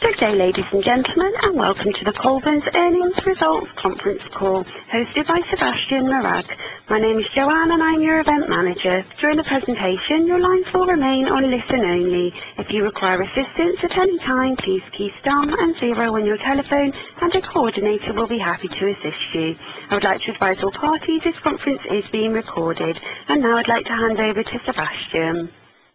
Good day, ladies and gentlemen, and welcome to the Colbún's Earnings Results Conference Call, hosted by Sebastián Maragall. My name is Joanne, and I'm your event manager. During the presentation, your lines will remain on listen only. If you require assistance at any time, please key star and 0 on your telephone, and a coordinator will be happy to assist you. I would like to advise all parties this conference is being recorded. And now I'd like to hand over to Sebastián.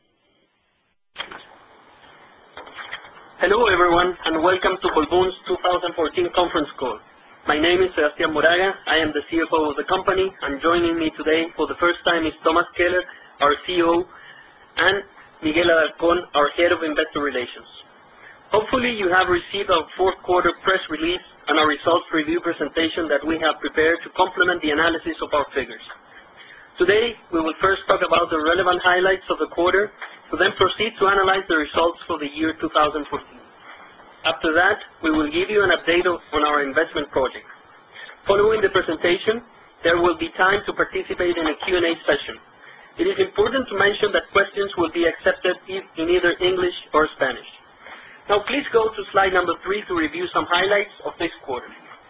Hello everyone, and welcome to Colbún's 2014 conference call. My name is Sebastián Moraga. I am the CFO of the company, and joining me today for the first time is Thomas Keller, our CEO, and Miguel Alarcón, our Head of Investor Relations. Hopefully you have received our fourth quarter press release and our results review presentation that we have prepared to complement the analysis of our figures. Today, we will first talk about the relevant highlights of the quarter, to then proceed to analyze the results for the year 2014. After that, we will give you an update on our investment project. Following the presentation, there will be time to participate in a Q&A session. It is important to mention that questions will be accepted in either English or Spanish. Now please go to slide number 3 to review some highlights of this quarter.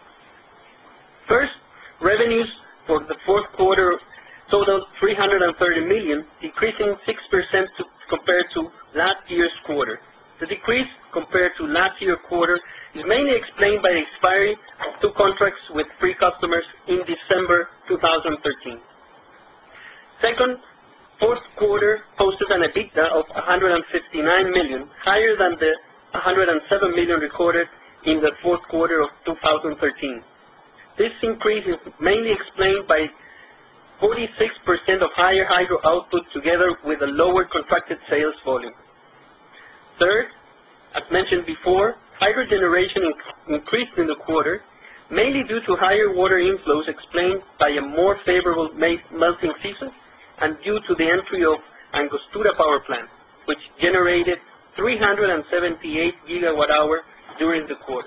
First, revenues for the fourth quarter totaled $330 million, decreasing 6% compared to last year's quarter. The decrease compared to last year's quarter is mainly explained by the expiry of 2 contracts with 3 customers in December 2013. Second, fourth quarter posted an EBITDA of $159 million, higher than the $107 million recorded in the fourth quarter of 2013. This increase is mainly explained by 46% of higher hydro output together with a lower contracted sales volume. Third, as mentioned before, hydro generation increased in the quarter, mainly due to higher water inflows explained by a more favorable melting season and due to the entry of Angostura Power Plant, which generated 378 gigawatt-hour during the quarter.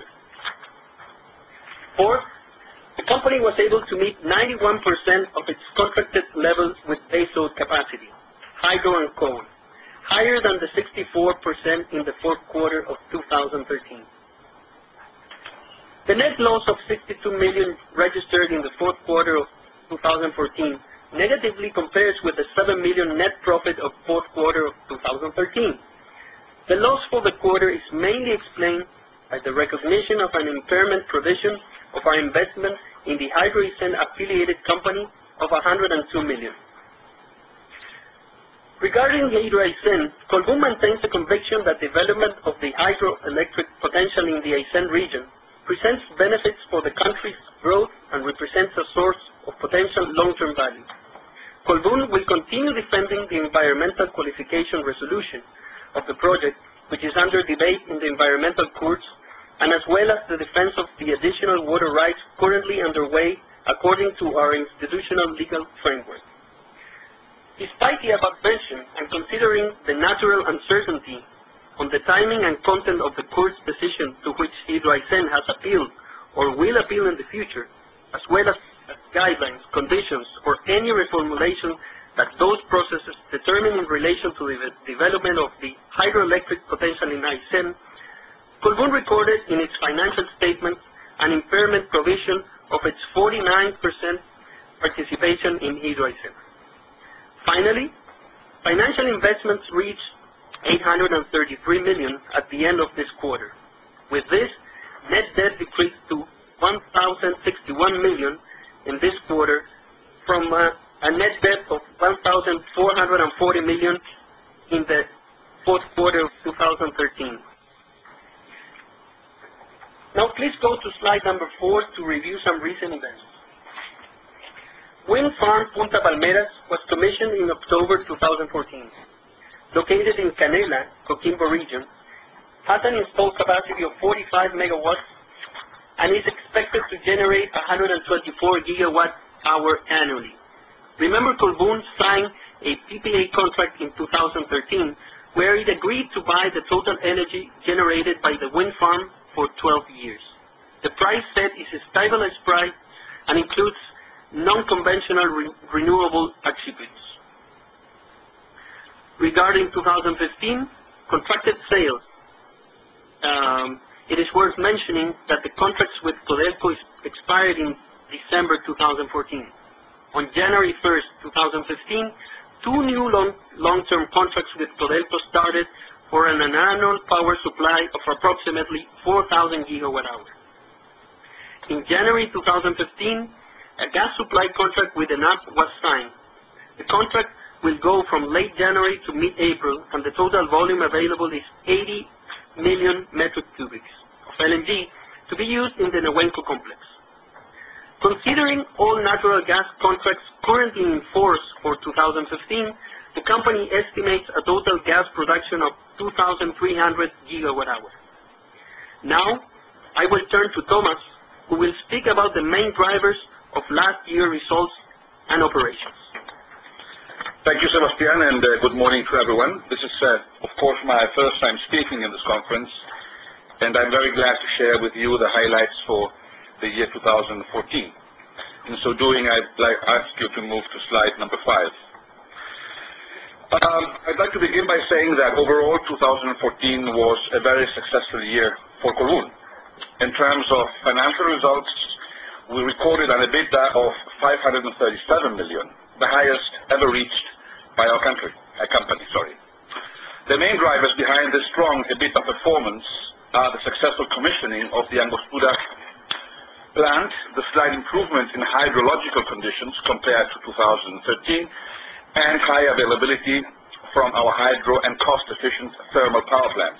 Fourth, the company was able to meet 91% of its contracted levels with baseload capacity, hydro and coal, higher than the 64% in the fourth quarter of 2013. The net loss of $62 million registered in the fourth quarter of 2014 negatively compares with the $7 million net profit of fourth quarter of 2013. The loss for the quarter is mainly explained by the recognition of an impairment provision of our investment in the Hydro Aysén affiliated company of $102 million. Regarding Hydro Aysén, Colbún maintains the conviction that development of the hydroelectric potential in the Aysén region presents benefits for the country's growth and represents a source of potential long-term value. Colbún will continue defending the environmental qualification resolution of the project, which is under debate in the environmental courts, and as well as the defense of the additional water rights currently underway according to our institutional legal framework. Despite the above mention, and considering the natural uncertainty on the timing and content of the court's decision to which Hydro Aysén has appealed or will appeal in the future, as well as guidelines, conditions, or any reformulation that those processes determine in relation to the development of the hydroelectric potential in Aysén, Colbún recorded in its financial statements an impairment provision of its 49% participation in Hydro Aysén. Finally, financial investments reached $833 million at the end of this quarter. With this, net debt decreased to $1,061 million in this quarter from a net debt of $1,440 million in the fourth quarter of 2013. Now please go to slide number 4 to review some recent events. Wind farm Punta Palmeras was commissioned in October 2014. Located in Canela, Coquimbo region, has an installed capacity of 45 megawatts and is expected to generate 124 gigawatt-hour annually. Remember, Colbún signed a PPA contract in 2013 where it agreed to buy the total energy generated by the wind farm for 12 years. The price set is a stabilized price and includes non-conventional renewable attributes. Regarding 2015, contracted sales it is worth mentioning that the contracts with Codelco expired in December 2014. On January 1st, 2015, two new long-term contracts with Codelco started for an annual power supply of approximately 4,000 gigawatt-hours. In January 2015, a gas supply contract with ENAP was signed. The contract will go from late January to mid-April, and the total volume available is 80 million metric cubics of LNG to be used in the Nehuenco complex. Considering all natural gas contracts currently in force for 2015, the company estimates a total gas production of 2,300 gigawatt-hours. Now, I will turn to Thomas, who will speak about the main drivers of last year's results and operations. Thank you, Sebastián, and good morning to everyone. This is, of course, my first time speaking in this conference, and I'm very glad to share with you the highlights for the year 2014. In so doing, I'd like to ask you to move to slide number 5. I'd like to begin by saying that overall 2014 was a very successful year for Colbún. In terms of financial results, we recorded an EBITDA of $537 million, the highest ever reached by our company. The main drivers behind this strong EBITDA performance are the successful commissioning of the Angostura plant, the slight improvement in hydrological conditions compared to 2013, and high availability from our hydro and cost-efficient thermal power plants.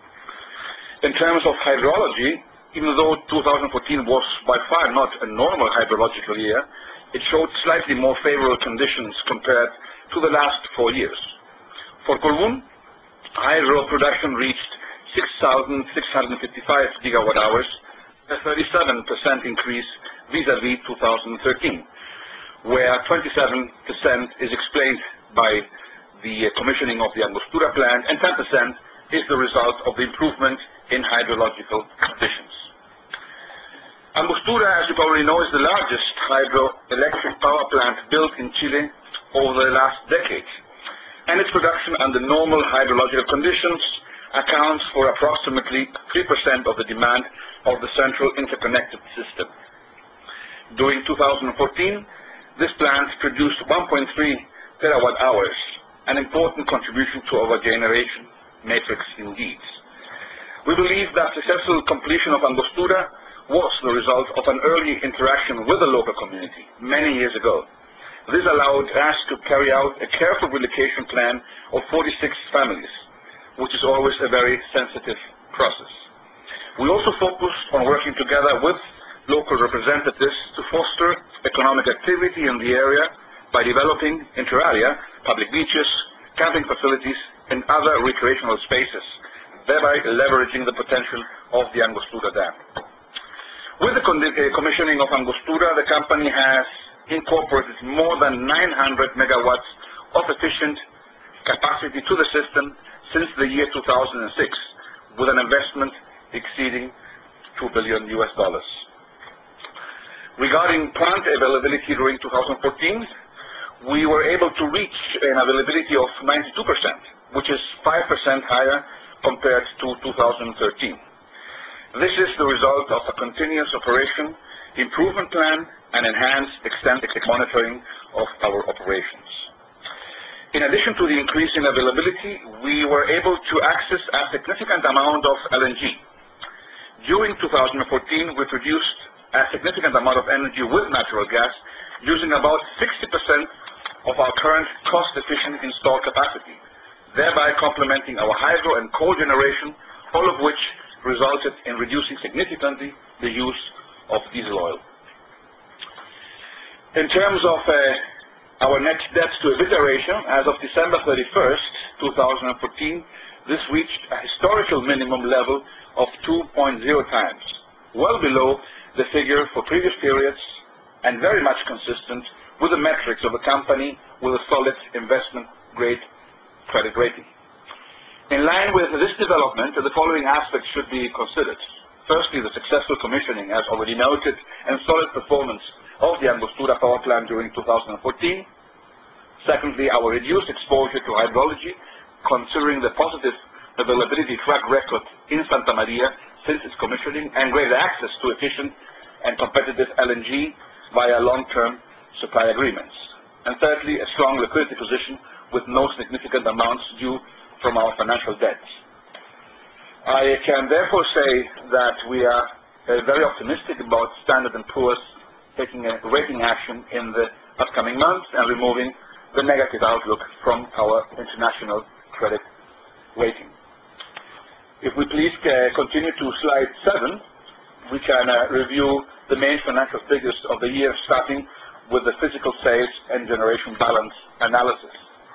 In terms of hydrology, even though 2014 was by far not a normal hydrological year, it showed slightly more favorable conditions compared to the last 4 years. For Colbún, hydro production reached 6,655 gigawatt-hours, a 37% increase vis-à-vis 2013, where 27% is explained by the commissioning of the Angostura plant, and 10% is the result of the improvement in hydrological conditions. Angostura, as you probably know, is the largest hydroelectric power plant built in Chile over the last decade, and its production under normal hydrological conditions accounts for approximately 3% of the demand of the central interconnected system. During 2014, this plant produced 1.3 terawatt-hours, an important contribution to our generation matrix indeed. We believe that successful completion of Angostura was the result of an early interaction with the local community many years ago. This allowed us to carry out a careful relocation plan of 46 families, which is always a very sensitive process. We also focused on working together with local representatives to foster economic activity in the area by developing, inter alia, public beaches, camping facilities, and other recreational spaces, thereby leveraging the potential of the Angostura Dam. With the commissioning of Angostura, the company has incorporated more than 900 megawatts of efficient capacity to the system since the year 2006, with an investment exceeding $2 billion. Regarding plant availability during 2014, we were able to reach an availability of 92%, which is 5% higher compared to 2013. This is the result of a continuous operation improvement plan and enhanced extensive monitoring of our operations. In addition to the increase in availability, we were able to access a significant amount of LNG. During 2014, we produced a significant amount of energy with natural gas, using about 60% of our current cost-efficient installed capacity, thereby complementing our hydro and coal generation, all of which resulted in reducing significantly the use of diesel oil. In terms of our net debt to EBITDA ratio, as of December 31st, 2014, this reached a historical minimum level of 2.0 times, well below the figure for previous periods and very much consistent with the metrics of a company with a solid investment-grade credit rating. In line with this development, the following aspects should be considered. Firstly, the successful commissioning, as already noted, and solid performance of the Angostura power plant during 2014. Secondly, our reduced exposure to hydrology, considering the positive availability track record in Santa Maria since its commissioning, and greater access to efficient and competitive LNG via long-term supply agreements. And thirdly, a strong liquidity position with no significant amounts due from our financial debts. I can therefore say that we are very optimistic about Standard & Poor's taking a rating action in the upcoming months and removing the negative outlook from our international credit rating. If we please continue to slide 7, we can review the main financial figures of the year, starting with the physical sales and generation balance analysis.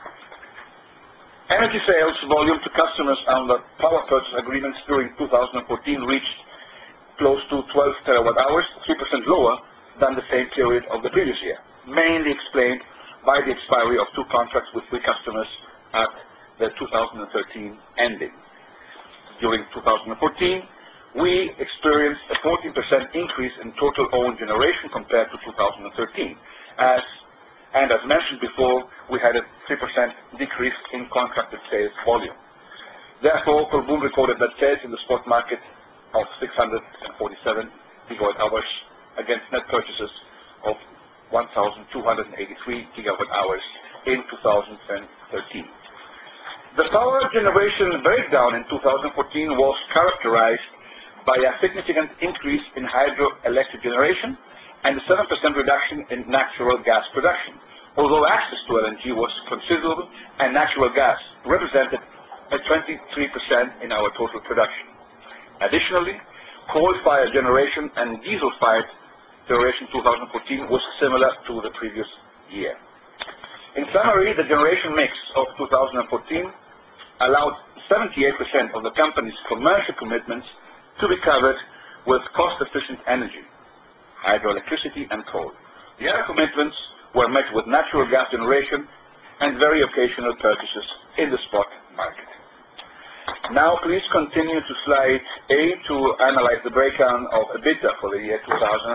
Energy sales volume to customers under power purchase agreements during 2014 reached close to 12 terawatt-hours, 3% lower than the same period of the previous year, mainly explained by the expiry of 2 contracts with 3 customers at the 2013 ending. During 2014, we experienced a 14% increase in total owned generation compared to 2013. And as mentioned before, we had a 3% decrease in contracted sales volume. Therefore, Colbún recorded net sales in the spot market of 647 gigawatt-hours against net purchases of 1,283 gigawatt-hours in 2013. The power generation breakdown in 2014 was characterized by a significant increase in hydroelectric generation and a 7% reduction in natural gas production, although access to LNG was considerable and natural gas represented a 23% in our total production. Additionally, coal-fired generation and diesel-fired generation 2014 was similar to the previous year. In summary, the generation mix of 2014 allowed 78% of the company's commercial commitments to be covered with cost-efficient energy, hydroelectricity and coal. The other commitments were met with natural gas generation and very occasional purchases in the spot market. Now please continue to slide 8 to analyze the breakdown of EBITDA for the year 2014.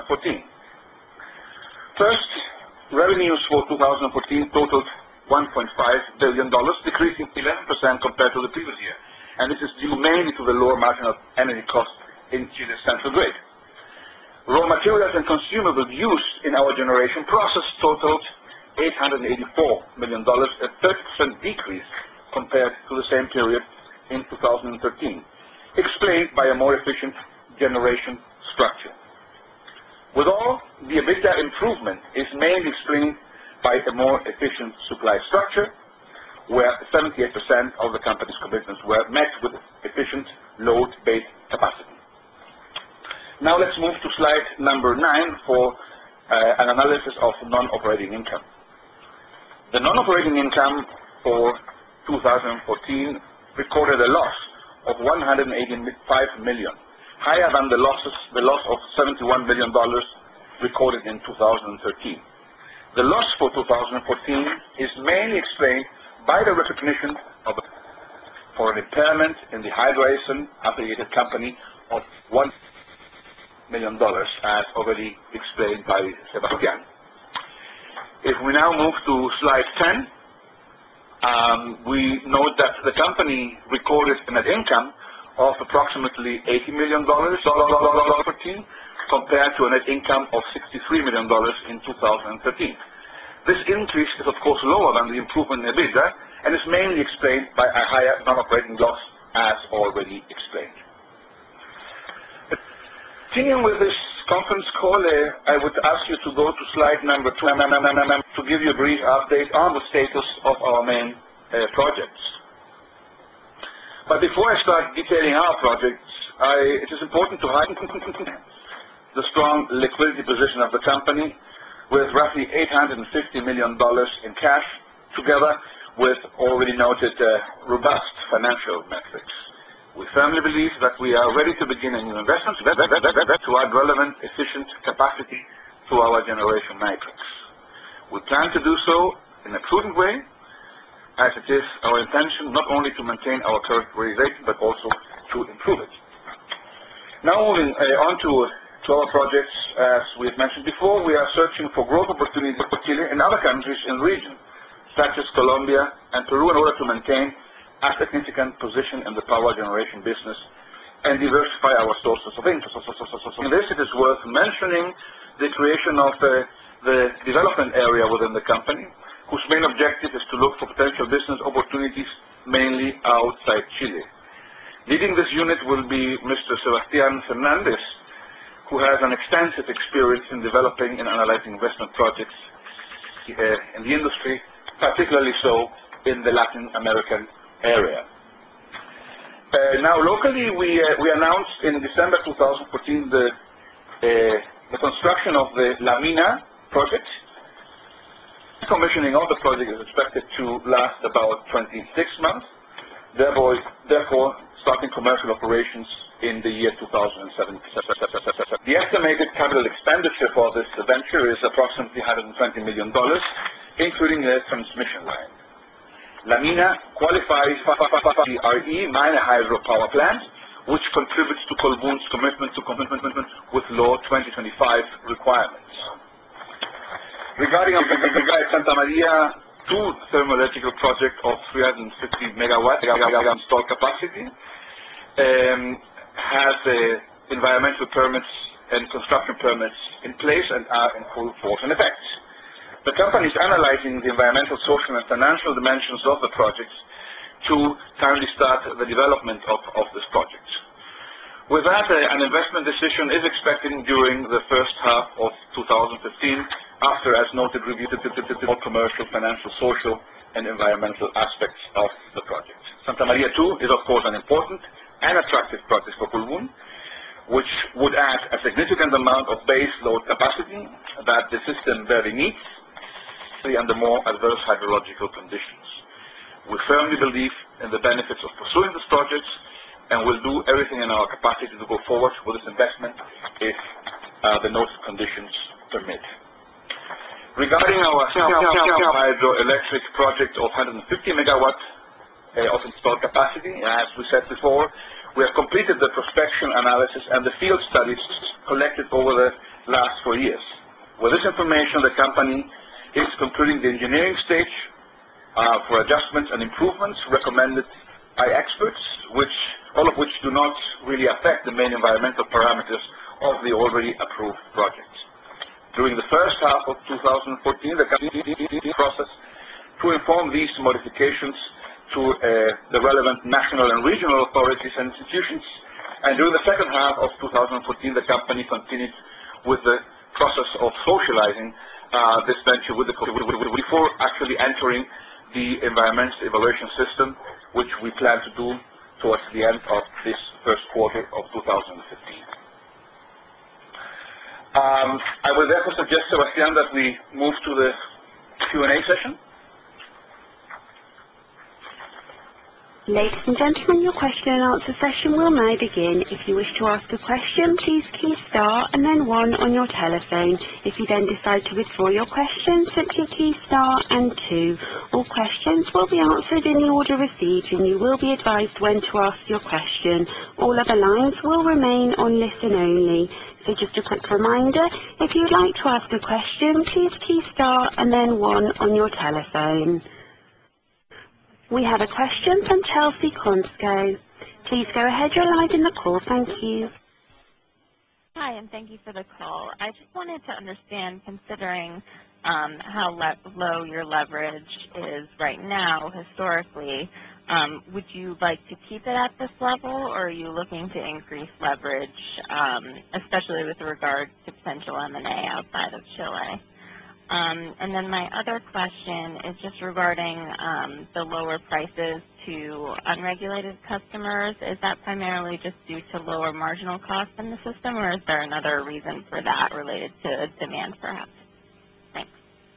First, revenues for 2014 totaled $1.5 billion, decreasing 11% compared to the previous year. And this is due mainly to the lower marginal energy cost in Chile's central grid. Raw materials and consumables used in our generation process totaled $884 million, a 30% decrease compared to the same period in 2013, explained by a more efficient generation structure. With all, the EBITDA improvement is mainly explained by a more efficient supply structure, where 78% of the company's commitments were met with efficient load-based capacity. Now let's move to slide number 9 for an analysis of non-operating income. The non-operating income for 2014 recorded a loss of $185 million, higher than the loss of $71 million recorded in 2013. The loss for 2014 is mainly explained by the recognition for an impairment in the Hydro-Aeson affiliated company of $1 million, as already explained by Sebastián. If we now move to slide 10, we note that the company recorded a net income of approximately $80 million compared to a net income of $63 million in 2013. This increase is of course lower than the improvement in EBITDA and is mainly explained by a higher non-operating loss, as already explained. Continuing with this conference call, I would ask you to go to slide number 2 to give you a brief update on the status of our main projects. But before I start detailing our projects, it is important to highlight the strong liquidity position of the company, with roughly $850 million in cash, together with already noted robust financial metrics. We firmly believe that we are ready to begin a new investment to add relevant, efficient capacity to our generation matrix. We plan to do so in a prudent way, as it is our intention not only to maintain our current rating, but also to improve it. Now moving on to our projects, as we've mentioned before, we are searching for growth opportunities for Chile and other countries in the region, such as Colombia and Peru, in order to maintain a significant position in the power generation business and diversify our sources of income. In this, it is worth mentioning the creation of the development area within the company, whose main objective is to look for potential business opportunities mainly outside Chile. Leading this unit will be Mr. Sebastián Fernández, who has an extensive experience in developing and analyzing investment projects in the industry, particularly so in the Latin American area. Now, locally, we announced in December 2014 the construction of the La Mina project. Commissioning of the project is expected to last about 26 months, therefore starting commercial operations in the year 2017. The estimated capital expenditure for this venture is approximately $120 million, including the transmission line. La Mina qualifies for the RE minor hydropower plant, which contributes to Colbún's commitment with Law 2025 requirements. Regarding Santa Maria 2 thermoelectrical project of 350 megawatt installed capacity, has environmental permits and construction permits in place and are in full force and effect. The company is analyzing the environmental, social, and financial dimensions of the project to timely start the development of this project. With that, an investment decision is expected during the first half of 2015, after, as noted, review all commercial, financial, social, and environmental aspects of the project. Santa Maria 2 is, of course, an important and attractive project for Colbún, which would add a significant amount of base load capacity that the system barely needs under more adverse hydrological conditions. We firmly believe in the benefits of pursuing this project and will do everything in our capacity to go forward with this investment if the noted conditions permit. Regarding our hydroelectric project of 150 megawatt of installed capacity, as we said before, we have completed the prospection analysis and the field studies collected over the last 4 years. With this information, the company is concluding the engineering stage for adjustments and improvements recommended by experts, all of which do not really affect the main environmental parameters of the already approved project. During the first half of 2014, the company process to inform these modifications to the relevant national and regional authorities and institutions, and during the second half of 2014, the company continued with the process of socializing this venture with before actually entering the environmental evaluation system, which we plan to do towards the end of this first quarter of 2015. I will therefore suggest, Sebastián, that we move to the Q&A session. Ladies and gentlemen, your question and answer session will now begin. If you wish to ask a question, please key star and then 1 on your telephone. If you then decide to withdraw your question, simply key star and 2. All questions will be answered in the order received, and you will be advised when to ask your question. All other lines will remain on listen only. So just a quick reminder, if you'd like to ask a question, please key star and then 1 on your telephone. We have a question from Chelsea Konsko. Please go ahead, you're live in the call. Thank you. Hi, and thank you for the call. I just wanted to understand, considering how low your leverage is right now, historically, would you like to keep it at this level, or are you looking to increase leverage, especially with regard to potential M&A outside of Chile? And then my other question is just regarding the lower prices to unregulated customers. Is that primarily just due to lower marginal costs in the system, or is there another reason for that related to demand, perhaps? Thanks.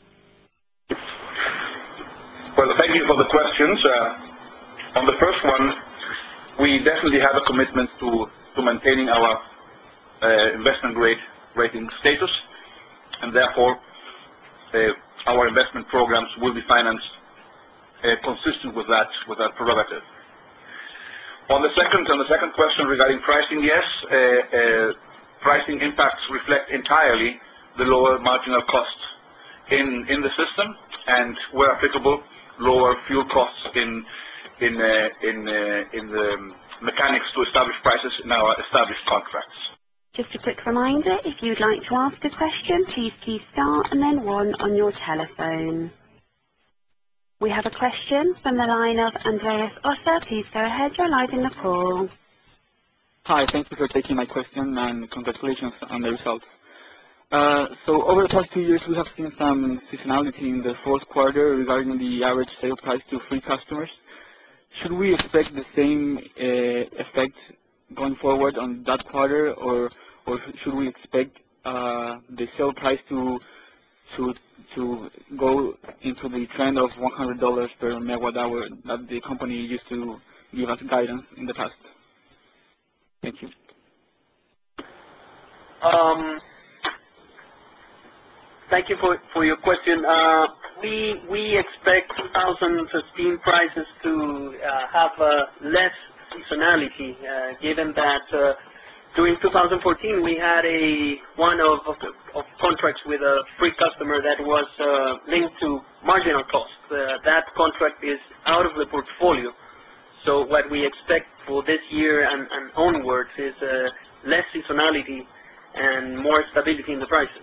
Well, thank you for the questions. On the first one, we definitely have a commitment to maintaining our investment grade rating status, and therefore our investment programs will be financed consistent with that prerogative. On the second question regarding pricing, yes, pricing impacts reflect entirely the lower marginal costs in the system, and where applicable, lower fuel costs in in the mechanics to establish prices in our established contracts. Just a quick reminder, if you'd like to ask a question, please key star and then 1 on your telephone. We have a question from the line of Andreas Ossa. Please go ahead, you're live in the call. Hi, thank you for taking my question and congratulations on the results. So over the past 2 years, we have seen some seasonality in the fourth quarter regarding the average sale price to free customers. Should we expect the same effect going forward on that quarter, or should we expect the sale price to go into the trend of $100 per megawatt hour that the company used to give us guidance in the past? Thank you. Thank you for your question. We expect 2015 prices to have less seasonality, given that during 2014 we had one of contracts with a free customer that was linked to marginal cost. That contract is out of the portfolio. So what we expect for this year and onwards is less seasonality and more stability in the prices.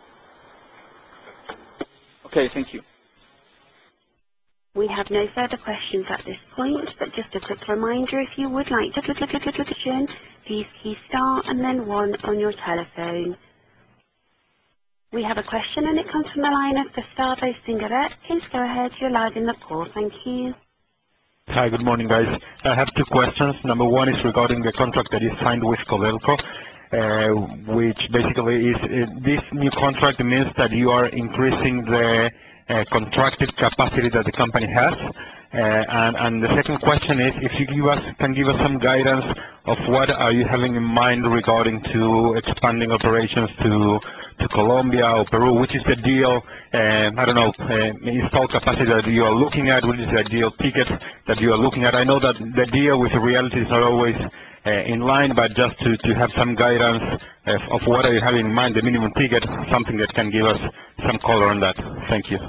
Okay, thank you. We have no further questions at this point, but just a quick reminder, if you would like to ask a question, please key star and then 1 on your telephone. We have a question and it comes from the line of Gustavo Singaret. Please go ahead, you're live in the call. Thank you. Hi, good morning, guys. I have 2 questions. Number 1 is regarding the contract that you signed with Codelco, which basically is this new contract means that you are increasing the contracted capacity that the company has. And the second question is if you can give us some guidance of what are you having in mind regarding to expanding operations to Colombia or Peru, which is the deal, installed capacity that you are looking at, which is the ideal ticket that you are looking at. I know that the deal with the reality is not always in line, but just to have some guidance of what are you having in mind, the minimum ticket, something that can give us some color on that. Thank you.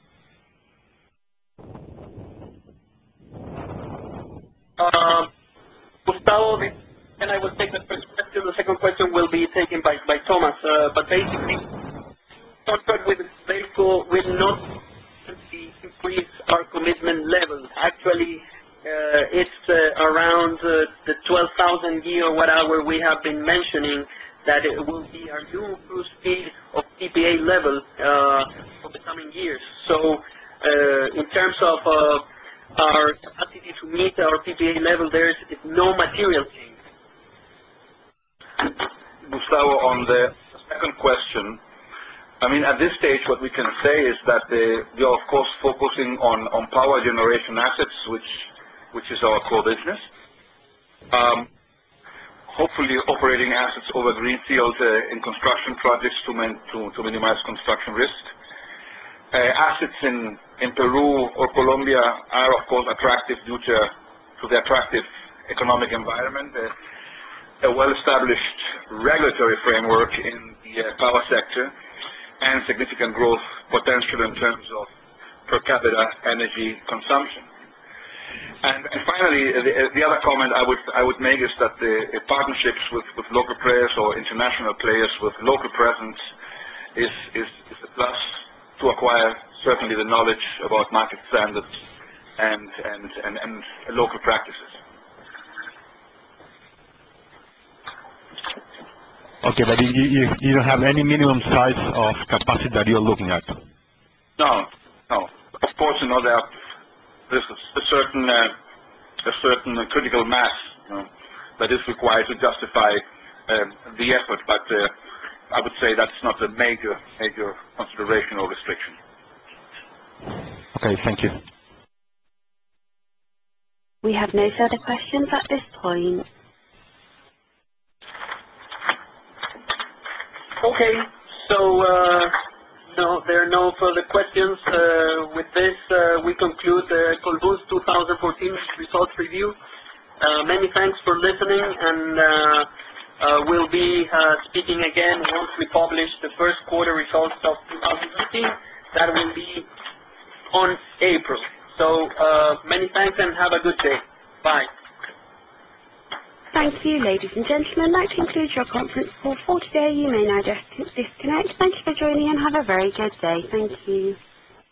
Gustavo, and I will take the first question. The second question will be taken by Thomas. But basically, contract with Codelco will not increase our commitment level. Actually, it's around the 12,000 gigawatt hour we have been mentioning that it will be our new cruise speed of PPA level for the coming years. So in terms of our capacity to meet our PPA level, there is no material change. Gustavo, on the second question, I mean, at this stage, what we can say is that we are, of course, focusing on power generation assets, which is our core business. Hopefully operating assets over greenfield in construction projects to minimize construction risk. Assets in Peru or Colombia are, of course, attractive due to the attractive economic environment, a well-established regulatory framework in the power sector, and significant growth potential in terms of per capita energy consumption. And finally, the other comment I would make is that the partnerships with local players or international players with local presence is a plus to acquire certainly the knowledge about market standards and local practices. Okay, but you don't have any minimum size of capacity that you're looking at? No. Of course, there's a certain critical mass that is required to justify the effort, but I would say that's not a major consideration or restriction. Okay, thank you. We have no further questions at this point. Okay, so no, there are no further questions. With this, we conclude Colbún's 2014 results review. Many thanks for listening, and we'll be speaking again once we publish the first quarter results of 2015. That will be on April. So many thanks and have a good day. Bye. Thank you, ladies and gentlemen. That concludes your conference call for today. You may now disconnect. Thank you for joining and have a very good day. Thank you.